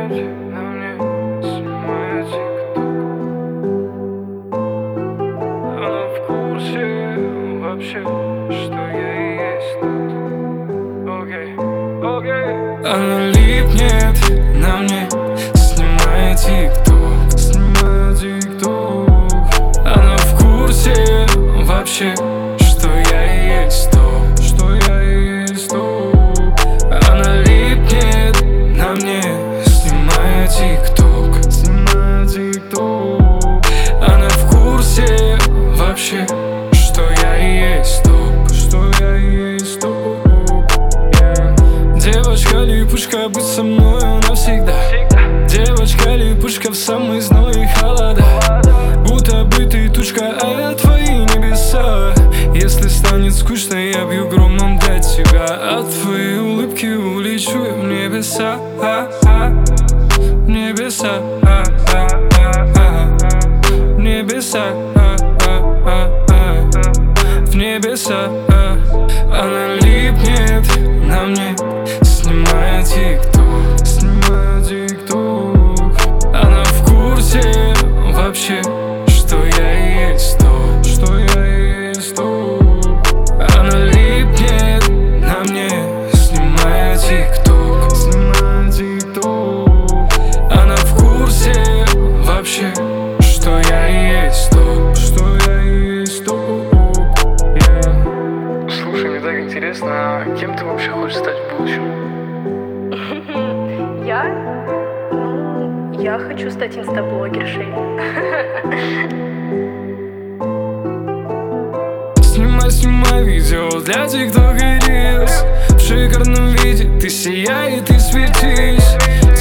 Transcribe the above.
на мне снимает тик-ток. Она в курсе вообще, что я и есть тут. Окей, окей. Она липнет на мне, снимает тик-ток, снимает тик-ток. Она в курсе вообще, что я и есть то, что я и есть то. Она липнет на мне, снимает тик-ток, снимает тик-ток. Она в курсе вообще, что я и есть топ, что я и есть топ. Девочка-липушка, быть со мною навсегда. Девочка-липушка в самый зной и холода. Будто бы ты тучка, а я твои небеса. Если станет скучно, я бью громом для тебя. От твоей улыбки улечу я в небеса, в небеса, в небеса, в небеса. Она липнет на мне, снимает тик-ток, снимает тик-ток. Она в курсе вообще, что я и есть то, что я и есть то. Она липнет на мне, снимает тик-ток, снимает тик-ток. Она в курсе вообще, что я и есть то, что я и есть то. Слушай, мне так интересно, а кем ты вообще хочешь стать в будущем? Я хочу стать инстаблогершей. Снимай видео для тиктока и рилс. В шикарном виде ты сияй и ты светись.